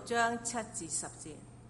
章7至10節。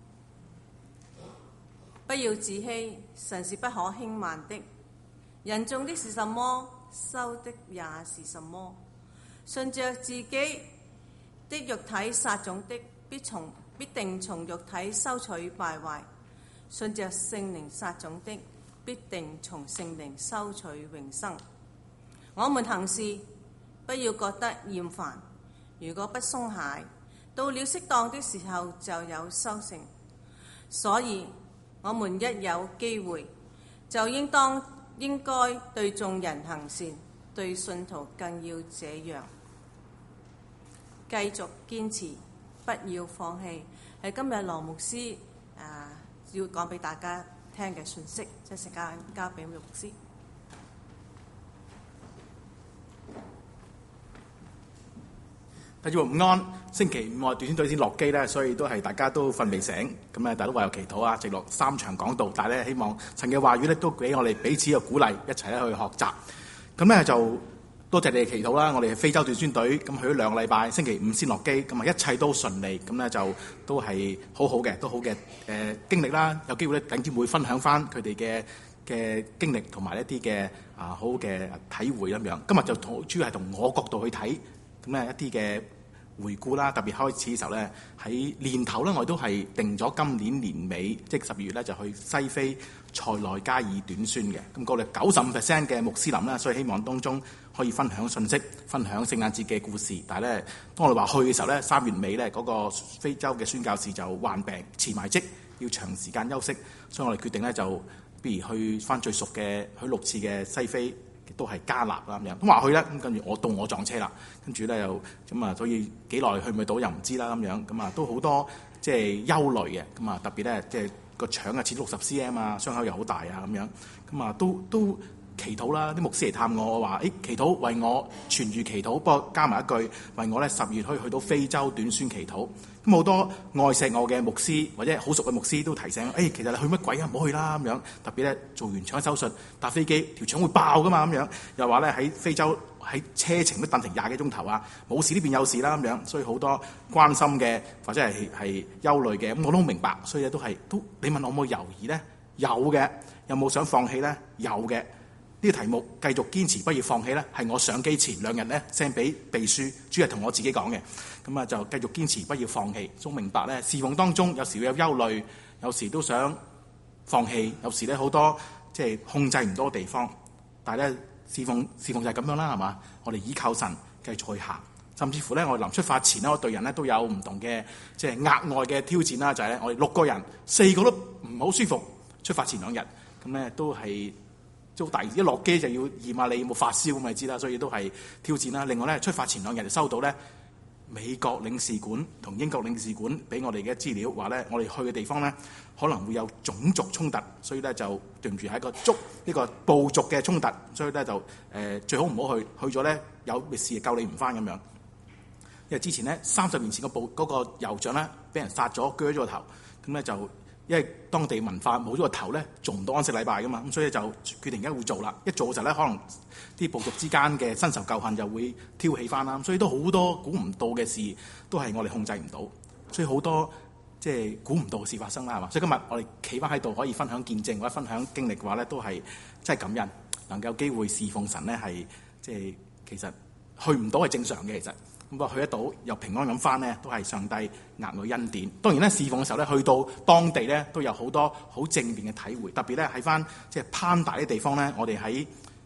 不要自欺，神是不可輕慢的。人種的是什麼，收的也是什麼。順着自己的肉體撒種的，必定從肉體收取敗壞；順着聖靈撒種的，必定從聖靈收取永生。我們行事不要覺得厭煩，如果不鬆懈，到了適當的時候就有收成。所以我們一有機會，就應該對眾人行善，對信徒更要這樣。繼續堅持，不要放棄，係今日羅牧師要講俾大家聽嘅信息。即係時間交俾羅牧師。 大家午安。星期五我短宣隊先落機咧，所以都係大家都瞓未醒，咁咧大家都話有祈禱啊，直落3場講道，但係咧希望神嘅話語咧都俾我哋彼此嘅鼓勵，一齊咧去學習。咁咧就多謝你哋祈禱啦。我哋係非洲短宣隊，咁去咗2個禮拜，星期五先落機，咁啊一切都順利，咁咧就都係好好嘅，都好嘅經歷啦。有機會咧，弟兄姊妹會分享翻佢哋嘅經歷同埋一啲嘅好嘅體會咁樣。今日就主要係同我角度去睇，咁咧一啲嘅回顧啦，特別開始嘅時候咧，喺年頭咧，我哋都係定咗今年年尾，即係12月咧，就去西非塞內加爾短宣嘅。咁我哋95% 嘅穆斯林啦，所以希望當中可以分享信息，分享聖誕節嘅故事。但係咧，當我哋話去嘅時候咧，3月尾咧，嗰個非洲嘅宣教士就患病辭埋職，要長時間休息，所以我哋決定咧就不如去翻最熟嘅去6次嘅西非。都係加納啦咁樣，咁話去啦，咁跟住我撞車啦，跟住咧又咁啊，所以幾耐去唔去到又唔知啦咁樣，咁啊都好多即係憂慮嘅，咁啊特別咧即係個腸啊切60 cm 啊，傷口又好大啊咁樣，咁啊都祈禱啦，啲牧師嚟探我話祈禱為我痊癒祈禱，不過加埋一句為我咧10月可以去到非洲短宣祈禱。咁好多愛錫我嘅牧師或者好熟嘅牧師都提醒其實你去乜鬼啊，唔好去啦咁樣。特別咧做完腸手術搭飛機條腸會爆噶嘛咁樣，又話咧喺非洲喺車程都等成20幾鐘頭啊，冇事呢邊有事啦咁樣，所以好多關心嘅或者係憂慮嘅，咁我都好明白，所以都你問我有冇猶豫咧？有嘅。有冇想放棄咧？有嘅。呢個題目繼續堅持不要放棄咧，係我上機前2日咧 send 俾秘書，主要係同我自己講嘅。咁啊就繼續堅持不要放棄。總明白咧，侍奉當中有時會有憂慮，有時都想放棄，有時咧好多即係控制唔到嘅地方。但係咧侍奉就係咁樣啦，係嘛？我哋依靠神繼續去行，甚至乎咧我哋臨出發前咧，我對人咧都有唔同嘅即係額外嘅挑戰啦，就係咧我哋6個人4個都唔好舒服。出發前2日咁咧都係。做大一落機就要驗下你有冇發燒咁咪知啦，所以都係挑戰啦。另外咧，出發前2日就收到咧美國領事館同英國領事館俾我哋嘅資料，話咧我哋去嘅地方咧可能會有種族衝突，所以咧就對唔住係一個部族嘅衝突，所以咧就最好唔好去咗咧有事救你唔翻咁樣。因為之前咧30年前嗰個酋長咧俾人殺咗，鋸咗個頭，咁咧就。因為當地文化冇咗個頭咧，做唔到安息禮拜噶嘛，咁所以就決定而家會做啦。一做嘅時候咧，可能啲部族之間嘅新仇舊恨就會挑起翻啦。所以都好多估唔到嘅事，都係我哋控制唔到。所以好多即係估唔到嘅事發生啦，係嘛？所以今日我哋企翻喺度可以分享見證或者分享經歷嘅話咧，都係真係感恩，能夠有機會侍奉神咧，係即係其實去唔到係正常嘅，其實。咁啊去得到又平安咁翻咧，都係上帝額外恩典。當然咧，侍奉嘅時候咧，去到當地咧都有好多好正面嘅體會。特別咧喺翻即係攀大啲地方咧，我哋喺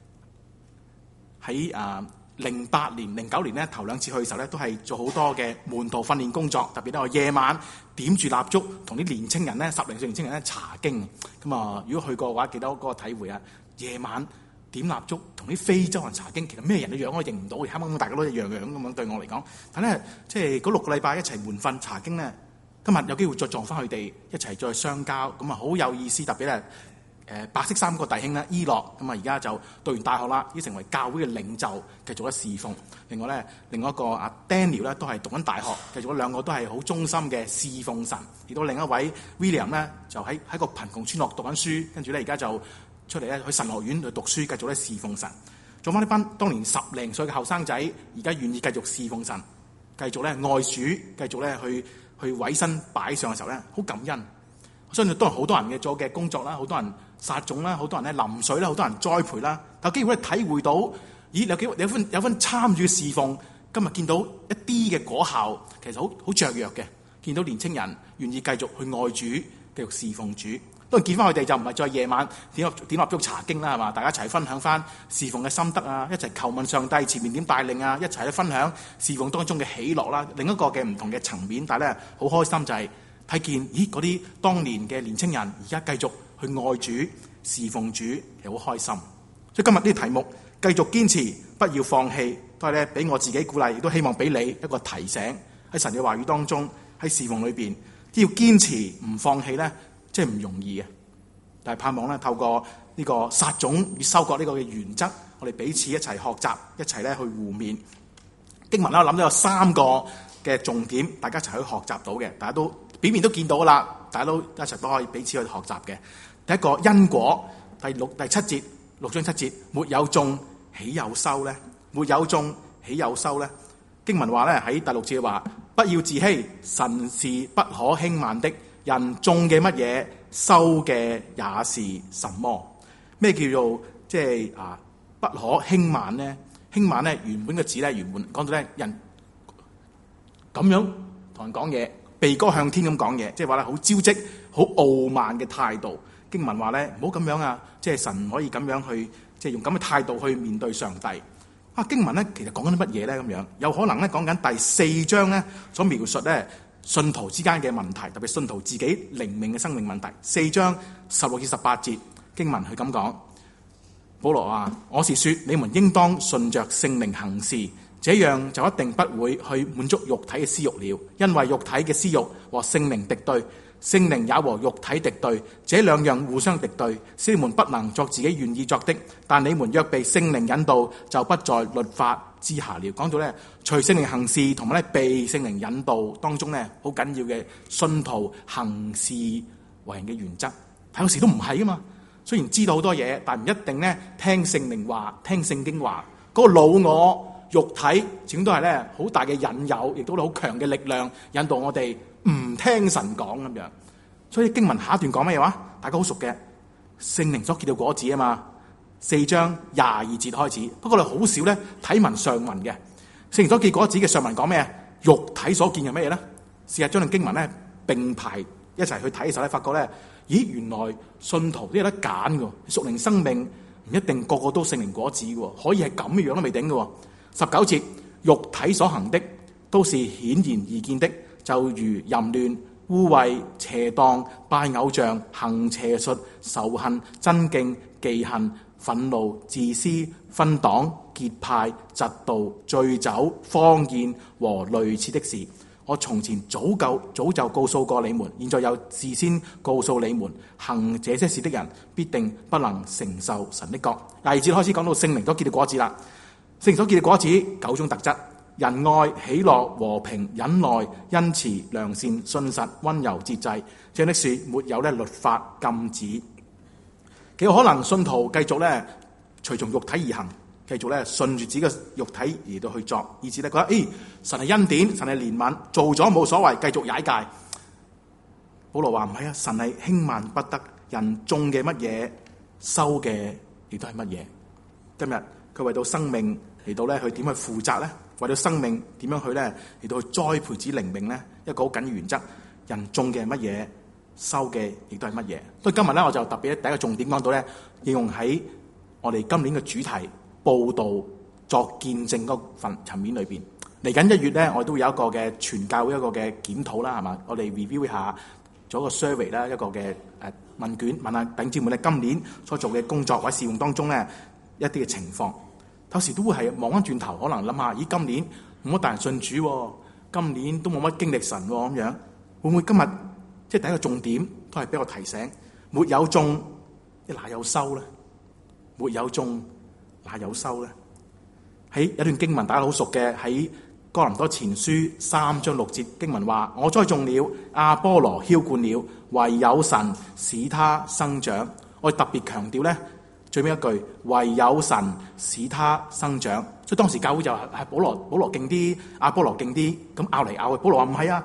08年、09年咧頭2次去嘅時候咧，都係做好多嘅門徒訓練工作。特別咧我夜晚點住蠟燭，同啲年青人咧10零歲年青人咧查經。咁啊，如果去過嘅話，記得嗰個體會啊，夜晚。點蠟燭同啲非洲人查經，其實咩人嘅樣我認唔到，啱啱大家都一樣樣咁樣對我嚟講。但係咧，即係嗰6個禮拜一齊門訓查經咧，今日有機會再撞翻佢哋一齊再相交，咁啊好有意思。特別咧，白色衫個弟兄咧，伊諾咁啊，而家就讀完大學啦，已經成為教會嘅領袖，繼續咧侍奉。另外一個阿 Daniel 咧，都係讀緊大學，繼續2個都係好忠心嘅侍奉神。而到另一位 William 咧，就喺個貧窮村落讀緊書，跟住咧而家就出嚟咧去神學院去讀書，繼續咧侍奉神。做翻呢班當年10零歲嘅後生仔，而家願意繼續侍奉神，繼續咧愛主，繼續咧去去委身擺上嘅時候咧，好感恩。我相信都係好多人嘅做嘅工作啦，好多人撒種啦，好多人咧淋水啦，好多人栽培啦。但有機會咧體會到，咦有份參與侍奉，今日見到一啲嘅果效，其實好雀躍嘅。見到年青人願意繼續去愛主，繼續侍奉主。當然見翻佢哋就唔係再夜晚點蠟燭查經啦，係嘛？大家一齊分享翻侍奉嘅心得啊，一齊求問上帝前面點帶領啊，一齊去分享侍奉當中嘅喜樂啦。另一個嘅唔同嘅層面，但係咧好開心就係睇見，咦嗰啲當年嘅年青人而家繼續去愛主侍奉主，又好開心。所以今日呢個題目繼續堅持，不要放棄，都係咧俾我自己鼓勵，亦都希望俾你一個提醒，喺神嘅話語當中，喺侍奉裏邊要堅持唔放棄咧。即係唔容易嘅，但係盼望咧透過呢個撒種與收割呢個嘅原則，我哋彼此一齊學習，一齊咧去互勉。經文咧我諗到有3個嘅重點，大家一齊去學習到嘅，大家都表面都見到啦，大家都一齊都可以彼此去學習嘅。第一個因果，第7節6章7節，沒有種豈有收咧？沒有種豈有收咧？經文話咧喺第6節話，不要自欺，神是不可輕慢的。人種嘅乜嘢，收嘅也是什麼？咩叫做即係不可輕慢咧？輕慢咧原本嘅字咧，原本講到咧人咁樣同人講嘢，鼻哥向天咁講嘢，即係話咧好招積、好傲慢嘅態度。經文話咧唔好咁樣啊，即係神唔可以咁樣去，即係用咁嘅態度去面對上帝。經文咧其實講緊啲乜嘢咧？咁樣有可能咧講緊第4章咧所描述咧。信徒之間嘅問題，特別信徒自己靈命嘅生命問題。4章16至18節經文佢咁講，保羅話：我是說你們應當順着聖靈行事，這樣就一定不會去滿足肉體嘅私欲了，因為肉體嘅私欲和聖靈敵對，聖靈也和肉體敵對，這2樣互相敵對，使你們不能作自己願意作的。但你們若被聖靈引導，就不在律法之下了。講到咧，隨聖靈行事同埋咧被聖靈引導當中咧，好緊要嘅信徒行事為人嘅原則。但有時都唔係噶嘛，雖然知道好多嘢，但唔一定咧聽聖靈話、聽聖經話。嗰個老我肉體始終都係咧好大嘅引誘，亦都好強嘅力量引導我哋唔聽神講咁樣。所以經文下一段講乜嘢話？大家好熟嘅，聖靈所結嘅果子啊嘛。4章22節開始，不過我哋好少咧睇文上文嘅。聖靈所結果子嘅上文講咩啊？肉體所見係乜嘢咧？試下將啲經文咧並排一齊去睇嘅時候咧，發覺咧，咦，原來信徒都有得揀嘅，屬靈生命唔一定個個都聖靈果子嘅，可以係咁嘅樣都未定嘅。19節，肉體所行的都是顯然易見的，就如淫亂、污穢、邪蕩、拜偶像、行邪術、仇恨、爭競、忌恨、憤怒、自私、分黨、結派、嫉妒、醉酒、荒宴和類似的事。我從前早就告訴過你們，現在又事先告訴你們，行這些事的人必定不能承受神的國。第2節開始講到聖靈所結嘅果子啦。聖靈所結嘅果子9種特質：仁愛、喜樂、和平、忍耐、恩慈、良善、信實、溫柔、節制。這樣的事沒有律法禁止。幾有可能信徒繼續咧隨從肉體而行，繼續咧順住自己嘅肉體而到去作，以至咧覺得神係恩典，神係憐憫，做咗冇所謂，繼續踩界。保羅話唔係啊，神係輕慢不得，人種嘅乜嘢，收嘅亦都係乜嘢。今日佢為到生命嚟到咧去點去負責咧？為到生命點樣去咧嚟到去栽培子靈命咧？一個好緊要原則，人種嘅係乜嘢，收嘅亦都係乜嘢。所以今日咧我就特別第一個重點講到咧，應用喺我哋今年嘅主題報道作見證嗰份層面裏邊。嚟緊1月咧，我都會有一個嘅傳教會一個嘅檢討啦，係嘛？我哋 review 一下，做一個 survey 啦，一個嘅問卷，問下弟兄姊妹咧今年所做嘅工作或者事用當中咧一啲嘅情況。有時都會係望翻轉頭，可能諗下，咦，今年冇乜大人信主，今年都冇乜經歷神咁樣，會唔會今日即係第一個重點都係俾我提醒，沒有種，哪有收咧？沒有種，哪有收咧？喺一段經文大家好熟嘅，喺哥林多前書3章6節經文話：我栽種了，亞波羅澆灌了，唯有神使他生長。我特別強調咧，最尾一句，唯有神使他生長。所以當時教會就係保羅勁啲，亞波羅勁啲，咁拗嚟拗去。保羅話唔係啊，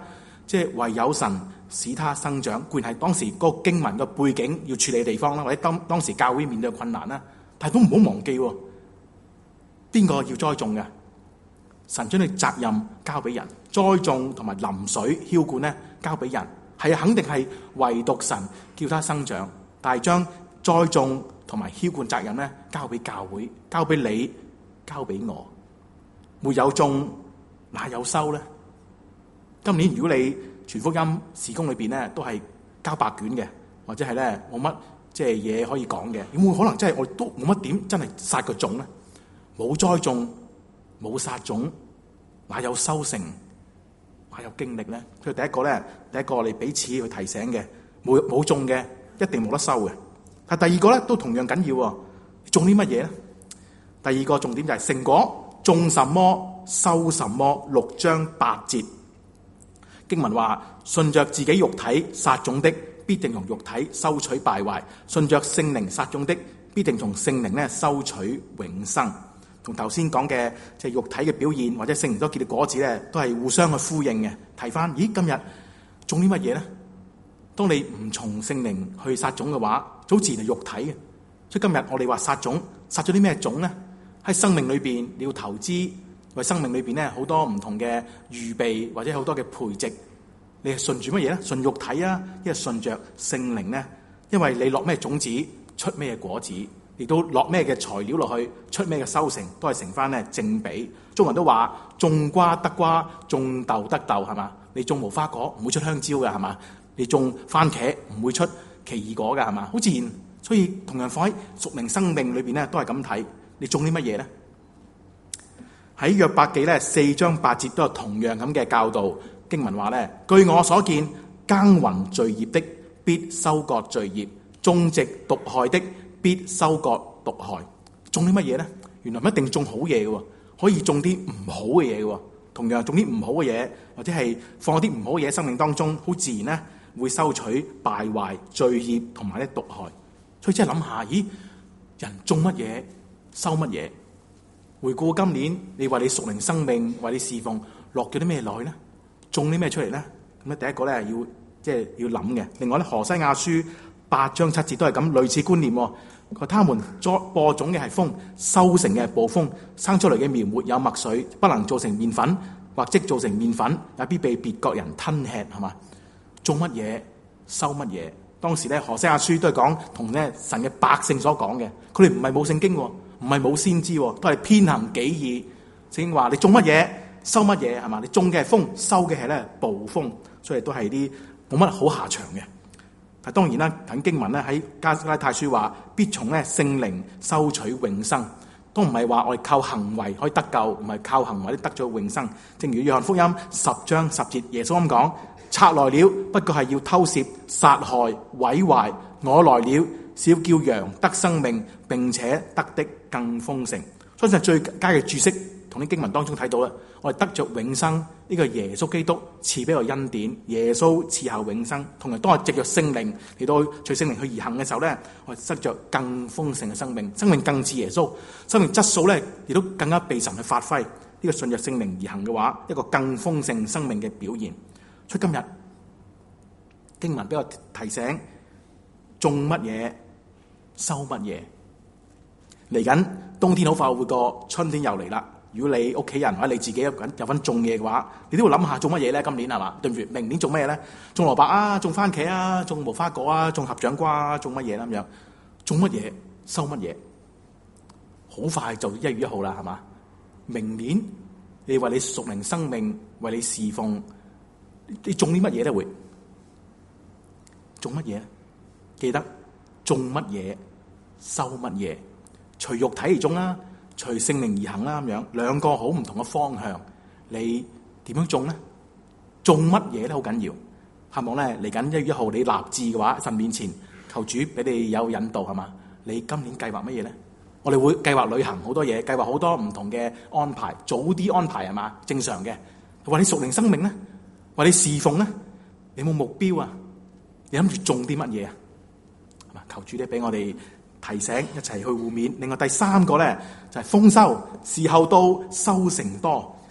即係唯有神使他生長。固然係當時嗰個經文嘅背景要處理嘅地方啦，或者當時教會面對嘅困難啦，但係都唔好忘記邊個要栽種嘅？神將你責任交俾人，栽種同埋淋水澆灌咧交俾人，係肯定係唯獨神叫他生長，但係將栽種同埋澆灌責任咧交俾教會，交俾你，交俾我。沒有種哪有收咧？今年如果你傳福音事工裏邊咧都係交白卷嘅，或者係咧冇乜即係嘢可以講嘅，有冇可能真係我都冇乜點真係撒個種咧？冇栽種，冇撒種，哪有收成？哪有經歷咧？佢第一個我哋彼此去提醒嘅，冇種嘅一定冇得收嘅。但第二個咧都同樣緊要，種啲乜嘢咧？第二個重點就係成果。種什麼收什麼，6章8節經文話：順着自己肉體撒種的，必定從肉體收取敗壞；順着聖靈撒種的，必定從聖靈咧收取永生。同頭先講嘅即係肉體嘅表現，或者聖靈所結嘅果子咧，都係互相去呼應嘅。提翻，咦，今日種啲乜嘢咧？當你唔從聖靈去撒種嘅話，好自然係肉體嘅。所以今日我哋話撒種，撒咗啲咩種咧？喺生命裏邊，你要投資，為生命裏邊咧好多唔同嘅預備，或者好多嘅培植。你係順住乜嘢咧？順肉體啊，一係順着聖靈咧？因為你落咩種子，出咩果子，亦都落咩嘅材料落去，出咩嘅收成，都係成翻咧正比。中文都話種瓜得瓜，種豆得豆，係嘛？你種無花果唔會出香蕉嘅，係嘛？你種番茄唔會出奇異果嘅，係嘛？好自然。所以同樣放喺屬靈生命裏邊咧，都係咁睇。你種啲乜嘢咧？喺約伯記咧4章8節都有同樣咁嘅教導。經文話咧：據我所見，耕耘罪孽的必收割罪孽，種植毒害的必收割毒害。種啲乜嘢咧？原來唔一定種好嘢嘅，可以種啲唔好嘅嘢嘅。同樣種啲唔好嘅嘢，或者係放啲唔好嘅嘢喺生命當中，好自然咧會收取敗壞、罪孽同埋咧毒害。所以即係諗下，咦，人種乜嘢？收乜嘢？回顧今年，你為你屬靈生命，為你侍奉落咗啲咩落去咧？種啲咩出嚟咧？咁咧，第一個咧要諗嘅。另外咧，何西亞書8章7節都係咁類似觀念。佢他們播種嘅係風，收成嘅係暴風，生出嚟嘅苗沒有麥穗，不能做成麵粉，或即做成麵粉，也必被別國人吞吃，係嘛？種乜嘢收乜嘢？當時咧，何西亞書都係講同咧神嘅百姓所講嘅，佢哋唔係冇聖經。唔係冇先知，都係偏行己意。聖經話你種乜嘢收乜嘢，係嘛？你種嘅係風，收嘅係咧暴風，所以都係啲冇乜好下場嘅。但當然啦，睇經文咧喺加拉太書話，必從咧聖靈收取永生，都唔係話我哋靠行為可以得救，唔係靠行為得咗永生。正如約翰福音10章10節，耶穌咁講：賊來了，不過係要偷竊、殺害、毀壞，我來了，是要叫羊得生命，並且得的更豐盛。相信最佳嘅注釋，同啲經文當中睇到啦，我哋得着永生，呢個耶穌基督賜俾我恩典，耶穌賜下永生。同埋當我藉着聖靈嚟到隨聖靈去而行嘅時候咧，我哋得着更豐盛嘅生命，生命更似耶穌，生命質素咧亦都更加被神去發揮。呢個順着聖靈而行嘅話，一個更豐盛生命嘅表現。所以今日經文俾我提醒，種乜嘢收乜嘢。嚟緊冬天好快會過，春天又嚟啦。如果你屋企人或者你自己有份種嘢嘅話，你都要諗下種乜嘢咧？今年係嘛？對唔住，明年種咩咧？種蘿蔔啊，種番茄啊，種無花果啊，種合掌瓜啊，種乜嘢啦咁樣？種乜嘢收乜嘢？好快就1月1號啦，係嘛？明年你為你屬靈生命，為你侍奉，你種啲乜嘢咧？會種乜嘢？記得種乜嘢收乜嘢，隨肉體而種啦，隨聖靈而行啦，咁樣兩個好唔同嘅方向，你點樣種咧？種乜嘢咧？好緊要。希望咧嚟緊1月1號你立志嘅話，神面前求主俾你有引導，係嘛？你今年計劃乜嘢咧？我哋會計劃旅行好多嘢，計劃好多唔同嘅安排，早啲安排係嘛？正常嘅。為你屬靈生命咧，為你侍奉咧，你有冇目標啊？你諗住種啲乜嘢啊？係嘛？求主咧俾我哋提醒，一齊去互勉。另外第三個咧就係豐收，時候到收成多。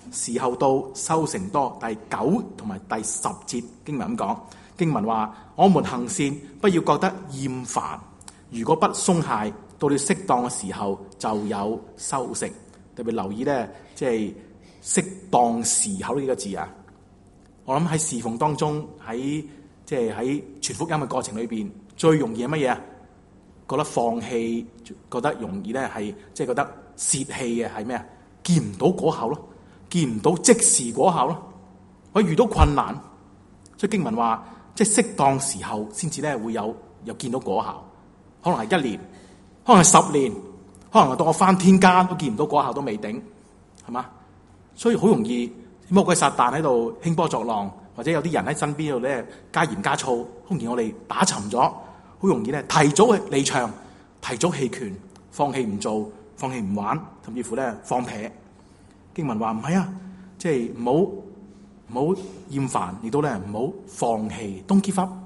時候到，收成多。第9同埋第10節經文咁講，經文話：我們行善，不要覺得厭煩，如果不鬆懈，到了適當嘅時候就有收成。特別留意咧，即係適當時候呢個字啊！我諗喺侍奉當中，喺傳福音嘅過程裏邊，最容易係乜嘢啊？覺得放棄，覺得容易咧係覺得泄氣嘅係咩啊？見唔到果效咯，見唔到即時果效咯。我遇到困難，所以經文話，即係適當時候先至咧會有見到果效。可能係1年，可能係10年，可能當我返天家都見唔到果效都未定，係嘛？所以好容易魔鬼撒旦喺度興波作浪，或者有啲人喺身邊度咧加鹽加醋，好容易我哋打沉咗，好容易咧提早離場，提早棄權，放棄唔做，放棄唔玩，甚至乎咧放屁。經文話唔係啊，即係唔好厭煩，亦都咧唔好放棄。Don't give up，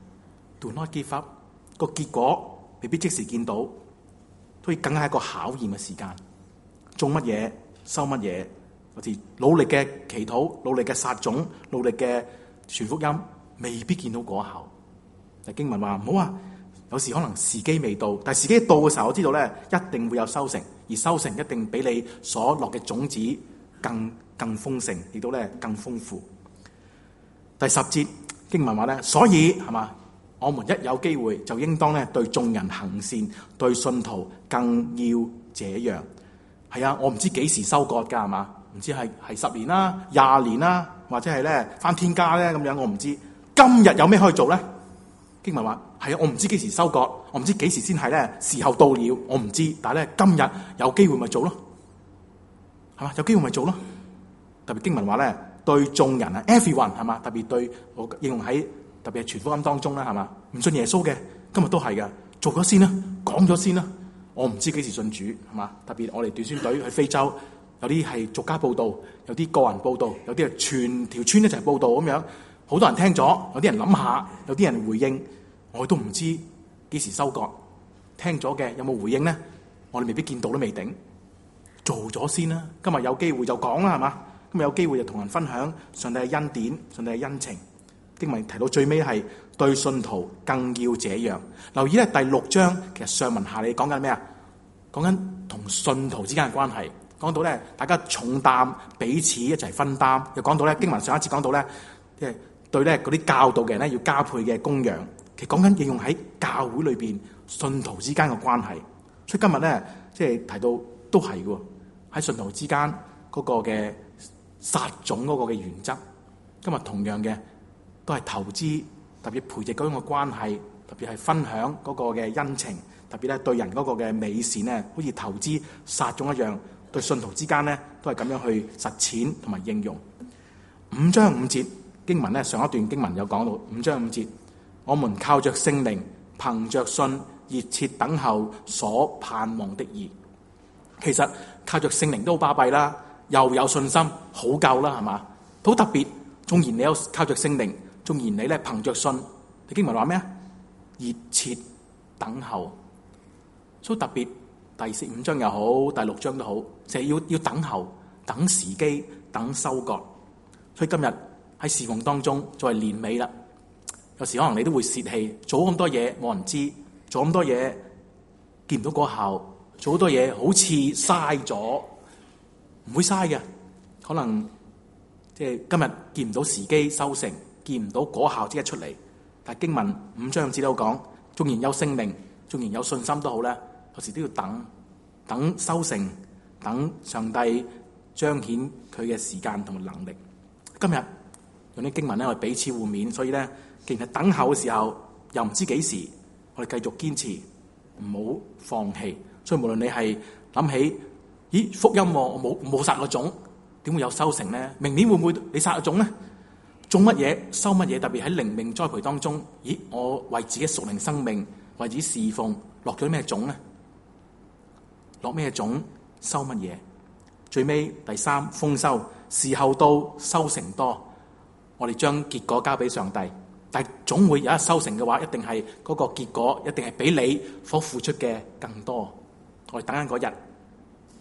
do not give up。個結果未必即時見到，所以梗係一個考驗嘅時間。種乜嘢收乜嘢，或者努力嘅祈禱、努力嘅撒種、努力嘅傳福音，未必見到果效。但經文話唔好啊，有時可能時機未到，但係時機到嘅時候，我知道咧一定會有收成，而收成一定比你所落嘅種子更豐盛，亦都咧更豐富。第10節經文話咧，所以係嘛，我們一有機會就應當咧對眾人行善，對信徒更要這樣。係啊，我唔知幾時收割㗎，係嘛？唔知係10年啦、20年啦，或者係咧返天家咧咁樣，我唔知。今日有咩可以做咧？經文話係啊，我唔知幾時收割，我唔知幾時先係咧時候到了，我唔知。但係咧今日有機會咪做咯，係嘛？有機會咪做咯。特別經文話咧，對眾人啊 ，everyone 係嘛？特別對我應用喺特別係傳福音當中啦，係嘛？唔信耶穌嘅今日都係嘅，做咗先啦，講咗先啦。我唔知幾時信主，係嘛？特別我哋短宣隊去非洲，有啲係逐家報道，有啲個人報道，有啲係全條村一齊報道咁樣。好多人聽咗，有啲人諗下，有啲人回應，我都唔知幾時收割。聽咗嘅有冇回應咧？我哋未必見到都未定，做咗先啦。今日有機會就講啦，係嘛？今日有機會就同人分享上帝嘅恩典，上帝嘅恩情。經文提到最尾係對信徒更要這樣。留意咧第6章，其實上文下理講緊咩啊？講緊同信徒之間嘅關係。講到咧大家重擔彼此一齊分擔。又講到咧經文上一節講到咧，即係對咧嗰啲教導嘅人咧要加倍嘅供養。其實講緊應用喺教會裏邊信徒之間嘅關係。所以今日咧即係提到都係嘅喺信徒之間嗰個嘅撒種嗰個嘅原則。今日同樣嘅。都係投資，特別培植嗰種嘅關係，特別係分享嗰個嘅恩情，特別咧對人嗰個嘅美善咧，好似投資撒種一樣，對信徒之間咧都係咁樣去實踐同埋應用。5章5節經文咧，上一段經文有講到5章5節，我們靠着聖靈，憑着信，熱切等候所盼望的義。其實靠着聖靈都好巴閉啦，又有信心，好夠啦，係嘛？好特別，縱然你有靠着聖靈。縱然你咧憑着信，你經文話咩啊？熱切等候，所以特別第5章又好，第6章都好，就係要等候，等時機，等收割。所以今日喺侍奉當中，作為年尾啦，有時可能你都會泄氣，做咁多嘢冇人知，做咁多嘢見唔到果效，做好多嘢好似嘥咗，唔會嘥嘅，可能即係今日見唔到時機收成。見唔到果效即刻出嚟，但係經文5章只都講，縱然有聖靈，縱然有信心都好咧，有時都要等收成，等上帝彰顯佢嘅時間同埋能力。今日用啲經文咧，我哋彼此互勉，所以咧，既然係等候嘅時候，又唔知幾時，我哋繼續堅持，唔好放棄。所以無論你係諗起，咦福音我冇撒個種，點會有收成咧？明年會唔會你撒個種咧？種乜嘢收乜嘢，特別喺靈命栽培當中，咦？我為自己屬靈生命，為自己侍奉，落咗咩種咧？落咩種收乜嘢？最尾第3豐收，時候到收成多，我哋將結果交俾上帝，但係總會有一收成嘅話，一定係嗰個結果，一定係比你所付出嘅更多。我哋等緊嗰日，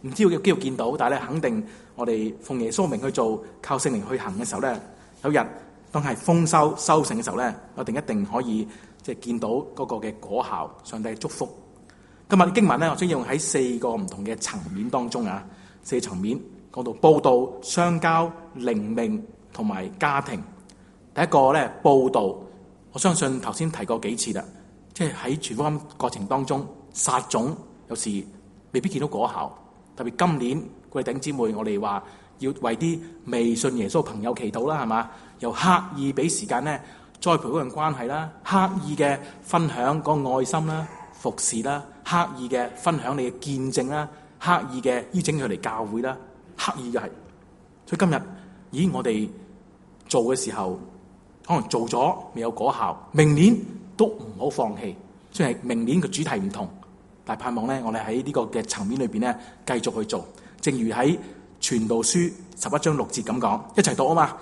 唔知有機會見到，但係咧肯定我哋奉耶穌名去做，靠聖靈去行嘅時候咧，有日當係豐收成嘅時候咧，一定可以即係見到嗰個嘅果效，上帝嘅祝福。今日經文咧，我將用喺4個唔同嘅層面當中啊，4層面講到佈道、相交、靈命同埋家庭。第一個咧，佈道，我相信頭先提過幾次啦，即係喺傳福音過程當中撒種，有時未必見到果效。特別今年各位弟兄姊妹，我哋話要為啲未信耶穌朋友祈禱啦，係嘛？又刻意俾時間咧栽培嗰樣關係啦，刻意嘅分享嗰個愛心啦、服侍啦，刻意嘅分享你嘅見證啦，刻意嘅邀請佢嚟教會啦，刻意嘅係。所以今日，咦，我哋做嘅時候，可能做咗未有果效，明年都唔好放棄。雖然係明年嘅主題唔同，但係盼望咧，我哋喺呢個嘅層面裏邊咧，繼續去做。正如喺傳道書11章6節咁講，一齊讀啊嘛。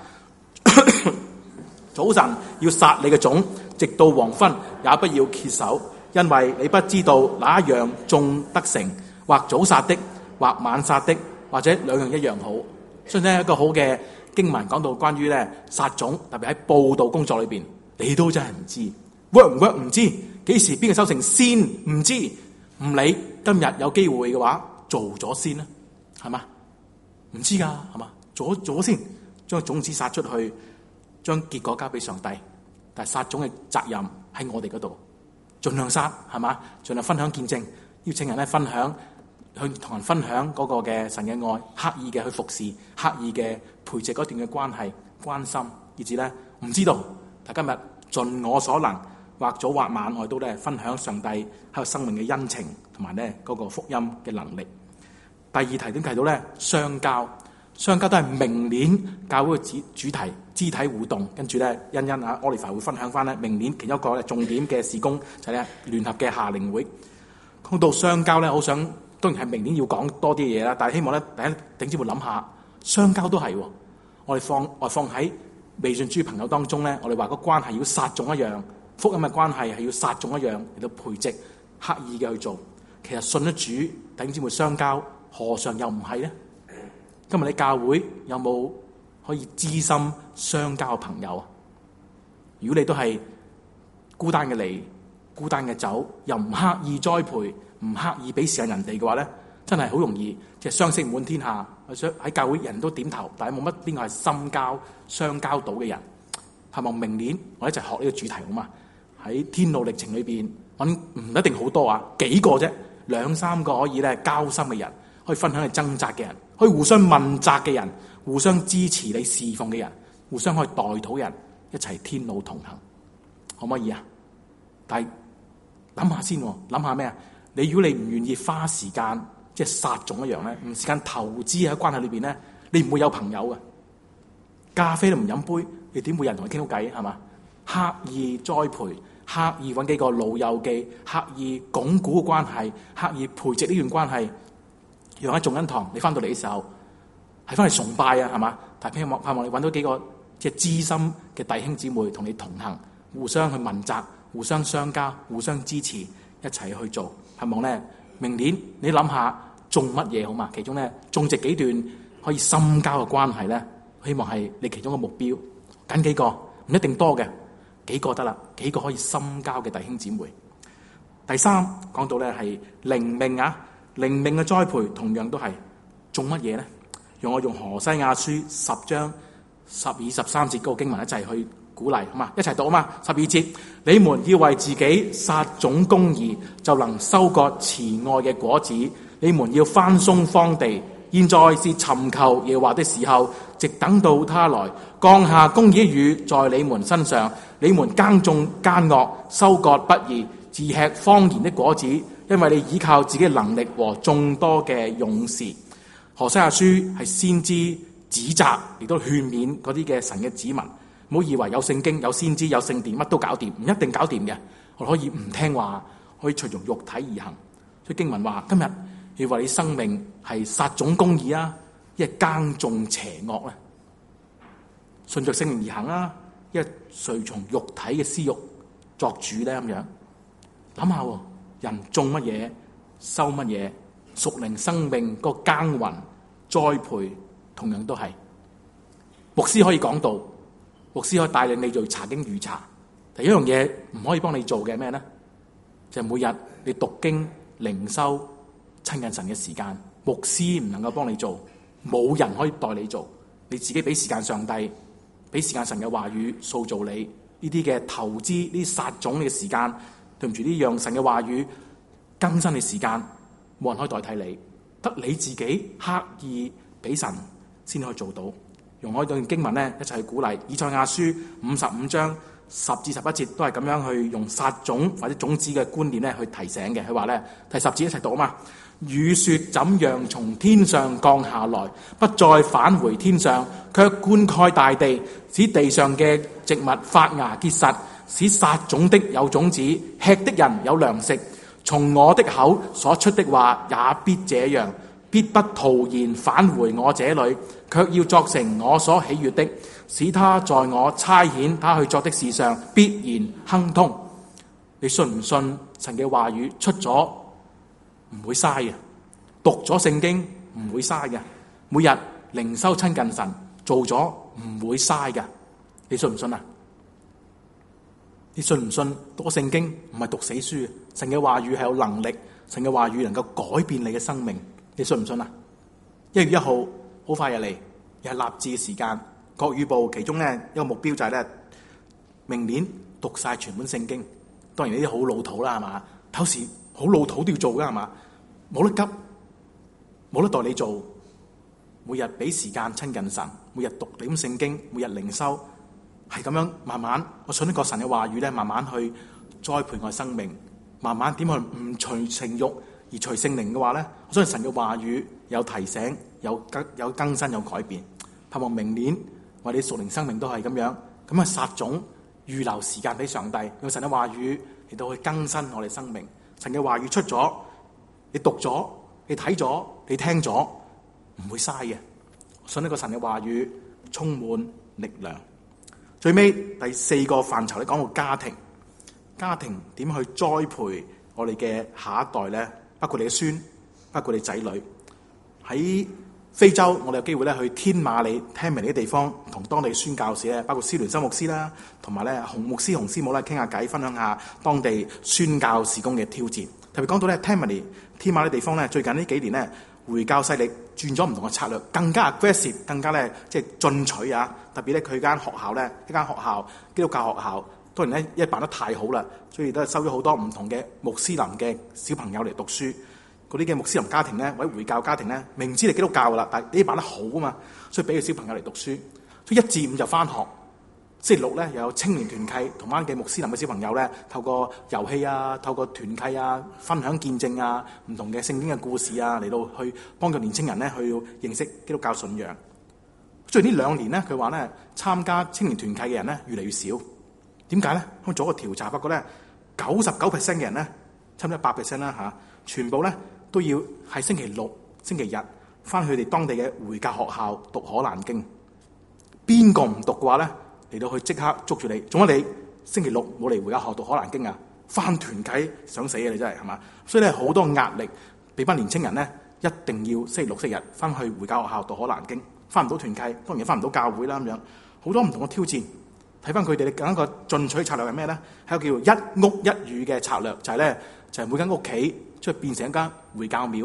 早晨要撒你嘅種，直到黃昏也不要歇手，因為你不知道哪一樣種得成，或早撒的，或晚撒的，或者兩樣一樣好。所以呢，一個好嘅經文講到關於咧撒種，特別喺佈道工作裏邊，你都真係唔知 work 唔 work 唔知，幾時邊個收成先唔知，唔理。今日有機會嘅話，做咗先啦，係嘛？唔知噶，係嘛？做咗先，將種子撒出去，將結果交俾上帝。但係撒種嘅責任喺我哋嗰度，盡量撒，係嘛？盡量分享見證，邀請人咧分享，去同人分享嗰個嘅神嘅愛，刻意嘅去服侍，刻意嘅培植嗰段嘅關係、關心，以至咧唔知道。但今日盡我所能，或早或晚，我都咧分享上帝喺個生命嘅恩情，同埋咧嗰個福音嘅能力。第二題點提到咧相交，相交都係明年教會嘅主題，肢體互動。跟住咧欣啊 Oliver 會分享翻咧明年其中一個重點嘅事工，就係咧聯合嘅夏令會。講到相交咧，好想當然係明年要講多啲嘢啦，但係希望咧第一頂先會諗下相交都係我哋放喺未信主朋友當中咧，我哋話個關係要撒種一樣，福音嘅關係係要撒種一樣嚟到培植，刻意嘅去做。其實信得主頂先會相交，何嘗又唔係咧？今日你教會有冇可以知心相交嘅朋友啊？如果你都係孤單嘅嚟，孤單嘅走，又唔刻意栽培，唔刻意俾時間人哋嘅話咧，真係好容易即係相識滿天下。喺教會人都點頭，但係冇乜邊個係深交相交到嘅人。希望明年我一齊學呢個主題好嘛？喺天路歷程裏邊，揾唔一定好多啊，幾個啫，2-3個可以咧交心嘅人，可以分享你掙扎嘅人，可以互相問責嘅人，互相支持你侍奉嘅人，互相可以代禱嘅人，一齊天路同行，可唔可以啊？但係諗下先，諗下咩啊？如果你唔願意花時間即係撒種一樣咧，唔時間投資喺關係裏邊咧，你唔會有朋友嘅。咖啡都唔飲杯，你點會有人同你傾到偈係嘛？刻意栽培，刻意揾幾個老友記，刻意鞏固個關係，刻意培植呢段關係，讓喺眾恩堂你翻到嚟嘅時候係翻嚟崇拜啊，係嘛？但係盼望你揾到幾個即係知心嘅弟兄姊妹同你同行，互相去問責，互相相交，互相支持，一齊去做。盼望咧明年你諗下種乜嘢好嘛？其中咧種植幾段可以深交嘅關係咧，希望係你其中嘅目標。揀幾個唔一定多嘅，幾個得啦，幾個可以深交嘅弟兄姊妹。第三講到咧係靈命啊，靈命嘅栽培同樣都係種乜嘢咧？讓我用何西亞書10章12、13節嗰個經文一齊去鼓勵，好嘛？一齊讀啊嘛！12節，你們要為自己撒種公義，就能收割慈愛嘅果子。你們要翻鬆荒地，現在是尋求耶和華的時候，直等到他來降下公義的雨在你們身上。你們耕種奸惡，收割不義，自吃謊言的果子，因為你倚靠自己嘅能力和眾多嘅勇士。何西亞書係先知指責，亦都勸勉嗰啲嘅神嘅子民。唔好以為有聖經、有先知、有聖殿，乜都搞掂，唔一定搞掂嘅。我可以唔聽話，可以隨從肉體而行。所以經文話：今日要為你生命係撒種公義啊，一係耕種邪惡咧，順着聖靈而行啊，一係隨從肉體嘅私欲作主咧咁樣。諗下人種乜嘢，收乜嘢， 屬靈生命個耕耘栽培同樣都係。牧師可以講道，牧師可以帶領你做查經預查，第一樣嘢唔可以幫你做嘅咩呢？就係每日你讀經靈修親近神嘅時間，牧師唔能夠幫你做，冇人可以代你做，你自己俾時間上帝，俾時間神嘅話語塑造你。呢啲嘅投資，呢啲撒種嘅時間，對唔住，呢讓神嘅話語更新嘅時間，冇人可以代替你，得你自己刻意俾神先可以做到。用開段經文咧，一齊去鼓勵。以賽亞書55章10至11節都係咁樣去用撒種或者種子嘅觀念咧去提醒嘅。佢話咧，第10節一齊讀啊嘛。雨雪怎樣從天上降下來，不再返回天上，卻灌溉大地，使地上嘅植物發芽結實，使撒種的有種子，吃的人有糧食。從我的口所出的話也必這樣，必不徒然返回我這裏，卻要作成我所喜悅的，使他在我差遣他去做的事上必然亨通。你信唔信神嘅話語出咗唔會嘥嘅，讀咗聖經唔會嘥嘅，每日靈修親近神做咗唔會嘥嘅，你信唔信啊？你信唔信讀聖經唔係讀死書？神嘅話語係有能力，神嘅話語能夠改變你嘅生命，你信唔信啊？1月1號好快就嚟，又係立志嘅時間。國語部其中咧一個目標就係咧，明年讀晒全本聖經。當然呢啲好老土啦，係嘛？有時好老土都要做噶，係嘛？冇得急，冇得代你做。每日俾時間親近神，每日讀點聖經，每日靈修，係咁樣慢慢。我信呢個神嘅話語咧，慢慢去栽培我嘅生命，慢慢點去唔隨情慾而隨聖靈嘅話咧，我相信神嘅話語有提醒，有更新，有改變。盼望明年我哋屬靈生命都係咁樣，咁啊撒種，預留時間俾上帝，用神嘅話語嚟到去更新我哋生命。神嘅話語出咗，你讀咗，你睇咗，你聽咗，唔會嘥嘅。信呢個神嘅話語充滿力量。最尾第4個範疇咧，講到家庭，家庭點去栽培我哋嘅下一代咧？包括你嘅孫，包括你仔女。喺非洲，我哋有機會咧去天馬里聽明呢啲地方，同當地嘅宣教士咧，包括施聯修牧師啦，同埋咧洪牧師、洪師母咧傾下偈，分享下當地宣教事工嘅挑戰。特別講到咧天馬里呢地方咧，最近呢幾年咧，回教勢力轉咗唔同嘅策略，更加 aggressive， 更加咧即係進取啊！特別咧佢間學校咧，一間學校基督教學校，當然咧因為辦得太好啦，所以都係收咗好多唔同嘅穆斯林嘅小朋友嚟讀書。嗰啲嘅穆斯林家庭咧，或者回教家庭咧，明知你基督教噶啦，但係你辦得好啊嘛，所以俾個小朋友嚟讀書。所以1至5就翻學，星期6咧又有青年團契，同班嘅穆斯林嘅小朋友咧，透過遊戲啊，透過團契啊，分享見證啊，唔同嘅聖經嘅故事啊，嚟到去幫助年青人咧去認識基督教信仰。最近呢2年咧，佢話咧參加青年團契嘅人咧越嚟越少。點解咧？我做一個調查，發覺咧99% 嘅人咧，差唔多100% 啦嚇，全部咧都要喺星期6、星期日翻佢哋當地嘅回教學校讀可蘭經。邊個唔讀嘅話咧，嚟到去即刻捉住你。做乜你星期6冇嚟回教學校讀可蘭經啊？翻團契想死啊！你真係嘛？所以咧好多壓力，俾班年青人咧一定要星期6、星期日翻去回教學校讀可蘭經。翻唔到團契，當然翻唔到教會啦咁樣。好多唔同嘅挑戰。睇翻佢哋嘅一個進取策略係咩咧？係一個叫一屋一語嘅策略，就係咧就係每間屋企出去變成一間回教廟。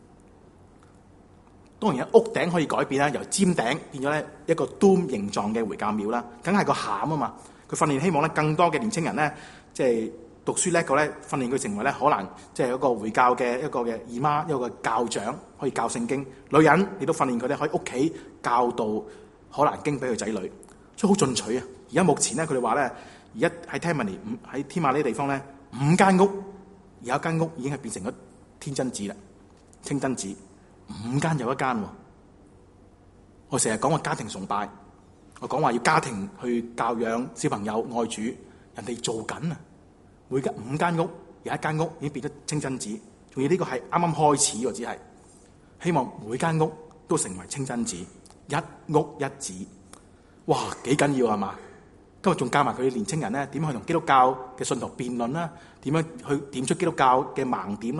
當然，屋頂可以改變啦，由尖頂變咗咧一個 dome 形狀嘅回教廟啦，梗係個餡啊嘛。佢訓練希望咧更多嘅年青人咧，即係讀書叻個咧，訓練佢成為咧可能即係一個回教嘅一個嘅姨媽，一個教長，可以教聖經。女人亦都訓練佢哋喺屋企教導可蘭經俾佢仔女，所以好進取啊！而家目前咧，佢哋話咧，而家喺天馬呢啲地方咧，5間屋有一間屋已經係變成咗天真寺啦，清真寺5間有一間喎。我成日講話家庭崇拜，我講話要家庭去教養小朋友愛主，人哋做緊啊！每間5間屋有一間屋已經變咗清真寺，仲要呢個係啱啱開始喎，只係希望每間屋都成為清真寺，一屋一寺，哇，幾緊要係嘛？今日仲教埋佢哋年青人咧，點去同基督教嘅信徒辯論啦？點樣去點出基督教嘅盲點啦？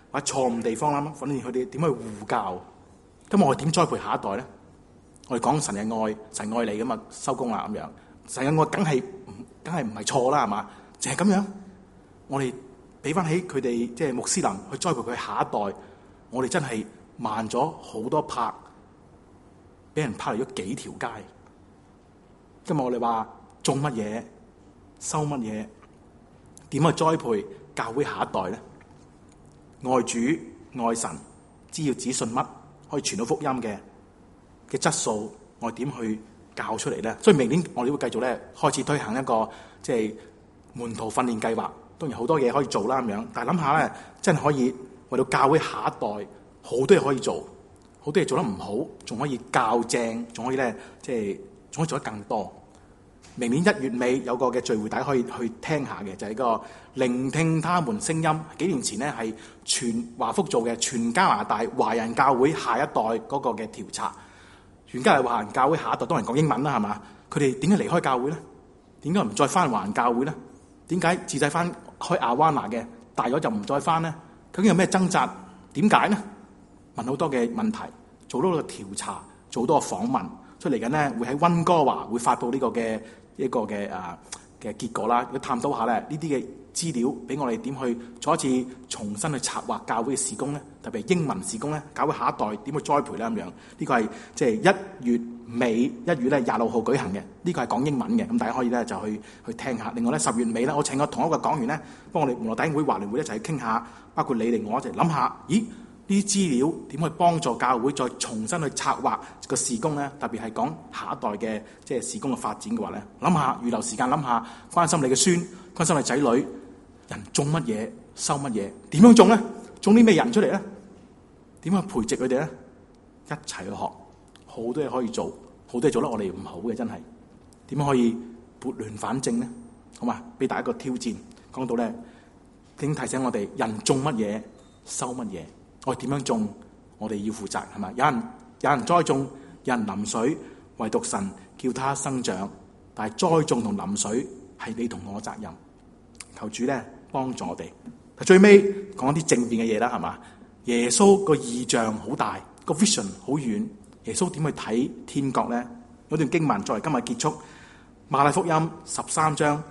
或者錯誤地方啦，反正佢哋點去護教。咁我哋點栽培下一代咧？我哋講神嘅愛，神愛你咁啊，收工啦咁樣。神嘅愛梗係唔係錯啦，係嘛？淨係咁樣，我哋俾翻起佢哋即係穆斯林去栽培佢下一代，我哋真係慢咗好多拍，俾人拍嚟咗幾條街。今日我哋話種乜嘢，收乜嘢，點去栽培教會下一代咧？愛主愛神，只要只信乜可以傳到福音嘅質素，我哋點去教出嚟咧？所以明年我哋會繼續咧開始推行一個即係門徒訓練計劃。當然好多嘢可以做啦咁樣，但係諗下咧，真係可以為到教會下一代好多嘢可以做，好多嘢做得唔好，仲可以教正，仲可以咧即係仲可以做得更多。明年1月尾有個嘅聚會，大家可以去聽下嘅，就係個聆聽他們聲音。幾年前咧係全華福做嘅全加拿大華人教會下一代嗰個嘅調查。全加拿大華人教會下一代當然講英文啦，係嘛？佢哋點解離開教會咧？點解唔再翻華人教會咧？點解自製翻開亞灣拿嘅大咗就唔再翻咧？究竟有咩掙扎？點解咧？問好多嘅問題，做多個調查，做多個訪問，所以嚟緊咧會喺溫哥華會發布呢個嘅一個嘅結果啦。要探討下咧呢啲嘅資料，俾我哋點去再一次重新去策劃教會嘅事工咧，特別係英文事工咧，教會下一代點去栽培咧咁樣。呢個係即係1月尾1月咧26號舉行嘅，呢個係講英文嘅，咁大家可以咧就去聽下。另外咧10月尾咧，我請個同一個講員咧，幫我哋門羅弟兄會華聯會一齊去傾下，包括你哋我一齊諗下，咦？呢啲資料點去幫助教會再重新去策劃個事工咧？特別係講下一代嘅即係事工嘅發展嘅話咧，諗下預留時間諗下，關心你嘅孫，關心你仔女，人種乜嘢收乜嘢，點樣種咧？種啲咩人出嚟咧？點樣培植佢哋咧？一齊去學，好多嘢可以做，好多嘢做得我哋唔好嘅真係。點樣可以撥亂反正咧？好嘛，俾大家一個挑戰。講到咧，經提醒我哋人種乜嘢收乜嘢。我哋點樣種，我哋要負責係嘛？有人栽種，有人淋水，唯獨神叫他生長。但係栽種同淋水係你同我嘅責任。求主咧幫助我哋。最尾講啲正面嘅嘢啦，係嘛？耶穌個異象好大，個 vision 好遠。耶穌點去睇天國咧？有段經文作為今日結束，馬太福音13章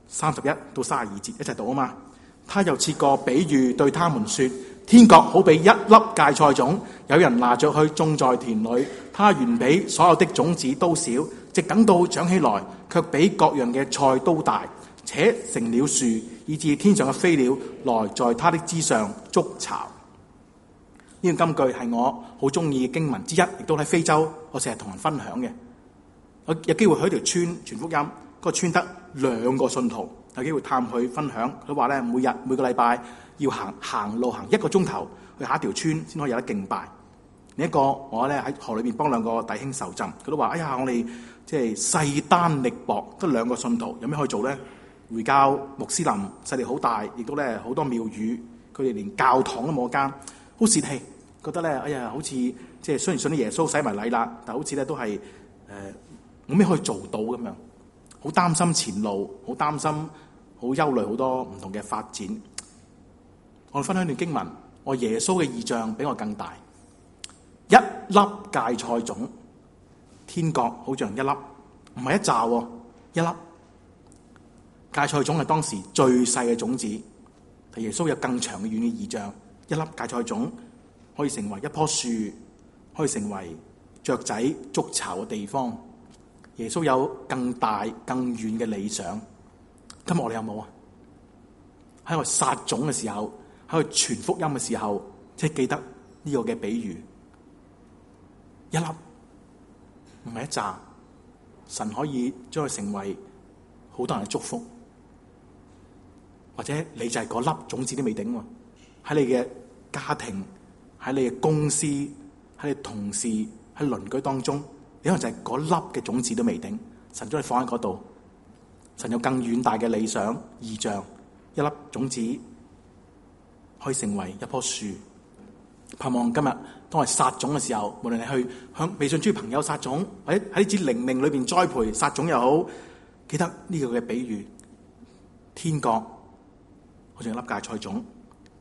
31到32節一齊讀啊嘛。他又設個比喻對他們說。天國好比一粒芥菜種，有人拿着去種在田裏，它原比所有的種子都小，直等到長起來，卻比各樣嘅菜都大，且成了樹，以致天上嘅飛鳥來在它的枝上築巢。呢個金句係我好中意嘅經文之一，亦都喺非洲我成日同人分享嘅。我有機會去一條村傳福音，嗰個村得2個信徒，有機會探佢分享。佢話咧，每個禮拜要行路行1個鐘頭去下一條村先可以有得敬拜。另一個我咧喺河裏邊幫2個弟兄受浸，佢都話：哎呀，我哋即係勢單力薄，得2個信徒，有咩可以做咧？回教穆斯林勢力好大，亦都咧好多廟宇，佢哋連教堂都冇一間，好泄氣，覺得咧，哎呀，好似即係雖然信啲耶穌洗埋禮啦，但好似咧都係冇咩可以做到咁樣，好擔心前路，好擔心，好憂慮好多唔同嘅發展。我哋分享段經文，我耶穌嘅異象比我更大，一粒芥菜種，天國好像一粒，唔係一紮喎，一粒芥菜種係當時最細嘅種子，但耶穌有更長嘅遠嘅異象，一粒芥菜種可以成為一棵樹，可以成為雀仔築巢嘅地方。耶穌有更大更遠嘅理想，今日我哋有冇啊？喺我撒種嘅時候，喺度傳福音嘅時候，即係記得呢個嘅比喻，一粒唔係一紮，神可以將佢成為好多人嘅祝福，或者你就係嗰粒種子都未定喎，喺你嘅家庭，喺你嘅公司，喺你同事，喺鄰居當中，你可能就係嗰粒嘅種子都未定，神將你放喺嗰度，神有更遠大嘅理想異象，一粒種子可以成為一棵樹。盼望今日當我哋撒種嘅時候，無論你去向微信諸朋友撒種，或者喺呢支靈命裏邊栽培撒種又好，記得呢個嘅比喻，天國好似一粒芥菜種，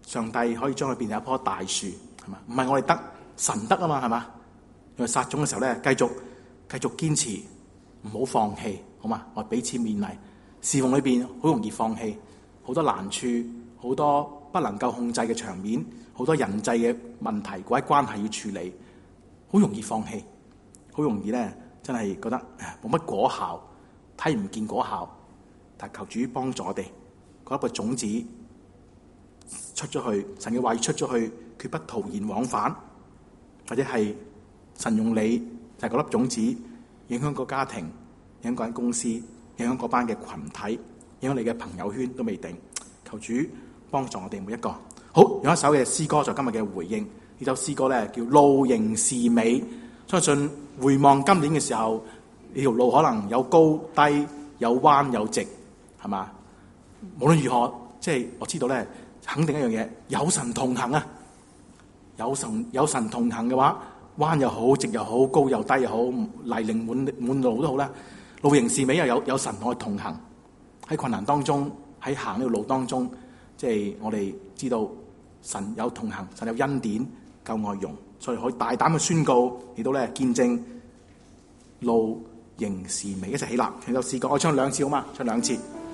上帝可以將佢變成一棵大樹，係嘛？唔係我哋得，神得啊嘛，係嘛？因為撒種嘅時候咧，繼續堅持，唔好放棄，好嘛？我彼此勉勵。侍奉裏邊好容易放棄，好多難處，好多不能夠控制嘅場面，好多人際嘅問題或者關係要處理，好容易放棄，好容易咧，真係覺得冇乜果效，睇唔見果效。但求主幫助我哋，嗰一個種子出咗去，神嘅話語出咗去，決不徒然往返，或者係神用你就係嗰粒種子影響個家庭，影響嗰間公司，影響嗰班嘅群體，影響你嘅朋友圈都未定。求主幫助我哋每一個。好，用一首嘅詩歌做今日嘅回應。呢首詩歌咧叫路仍是美。相信回望今年嘅時候，呢條路可能有高低，有彎有直，係嘛？無論如何，即係我知道咧，肯定一樣嘢，有神同行啊！有神同行嘅話，彎又好，直又好，高又低又好，泥濘滿路都好啦。路仍是美，又有神同我同行。喺困難當中，喺行呢條路當中，即係我哋知道神有同行，神有恩典夠愛用，所以可以大膽嘅宣告，亦都咧見證路仍是美。一齊起立，唱首詩歌，我唱兩次好嘛？唱兩次。